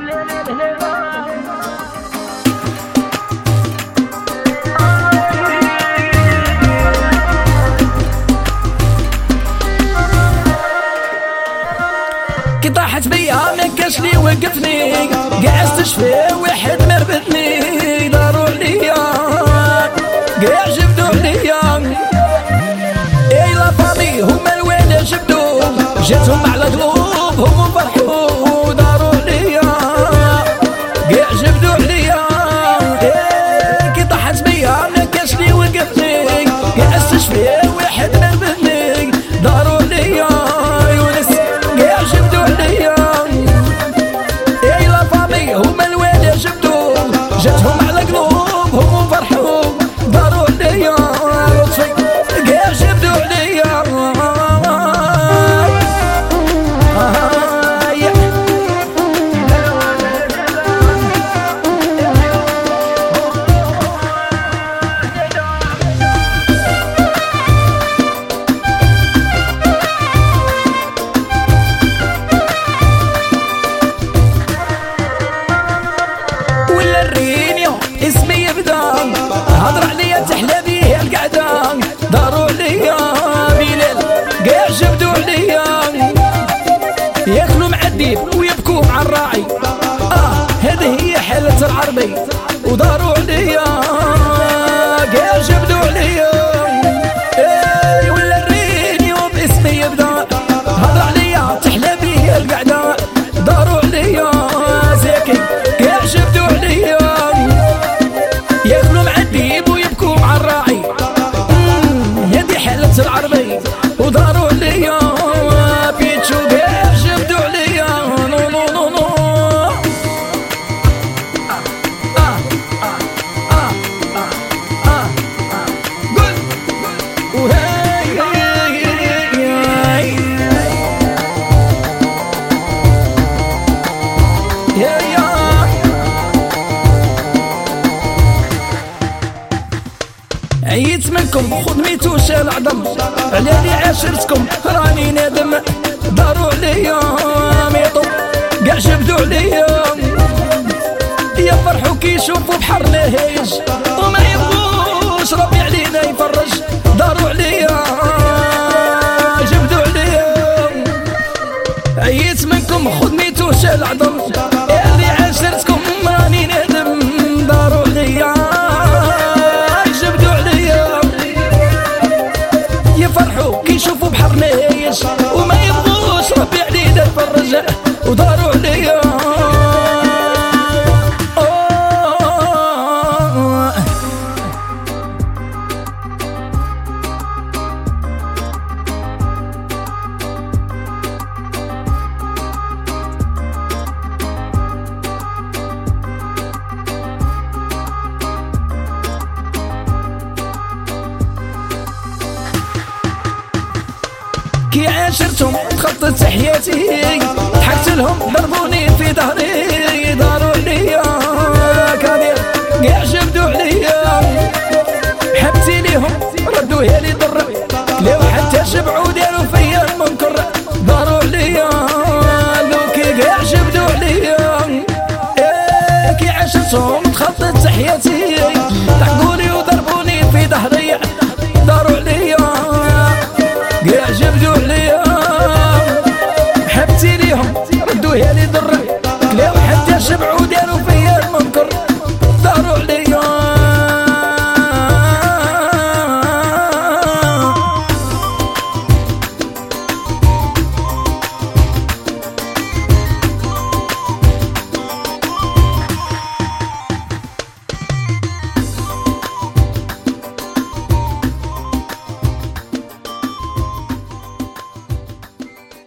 كي طاحت بيا ما كاش لي وقفني، قاع استشفي واحد مربطني، داروا عليا قاع جبدوا عليا، اي لا فامي هما الوالد جبدوا، جاتهم على قلوبهم وفرحوا، داروا عليا قاع جبدوا عليا، كي طاحت بيا ما كاش لي وقفني، قاع استشفي واحد مربطني، داروا عليا جاتهم على قلوبهم وفرحوا، داروا عليا لطفي قاع جبدوا عليا، اسمي يبدا هضر عليا تحلى بيه القعده، داروا عليا بليل قاع جبدوا عليا، ياكلوا مع الديب ويبكوا مع الراعي، هذه هي حالة العربي، وداروا عليا قاع جبدوا عليا، ولا الريني وباسمي يبدا هضر عليا تحلى بيه القعده، داروا عليا زكي قاع جبدوا عليا، ياكلوا مع الديب ويبكوا مع الراعي، هذه حالة العربي، وداروا عليا بيتشو قاع جبدوا عليا، نو نو نو نو قول وهاي عيت منكم خدميتو شال عظم، على اللي عاشرتكم راني نادم، داروا عليا ميطو قاع جبدوا عليا، يفرحوا كي يشوفوا بحر لهيج، وما يبغوش ربي علينا يفرج، داروا عليا جبدوا عليا، عيت منكم خدميتو شال عظم، اللي عاشرتكم راني نادم، داروا عليا يفرحوا كي يشوفوا بحر نايش، وما يبغوش ربي علينا يفرج، وداروا عليا كي عاشرتهم تخطت حياتي، ضحكت لهم ضربوني في ظهري، داروا عليا كادير قاع جبدوا عليا، حبتي ليهم ردوها لي ضر، لو حتى شبعوا داروا فيا المنكر، داروا عليا لوكي قاع جبدوا عليا، كي عاشرتهم تخطت حياتي،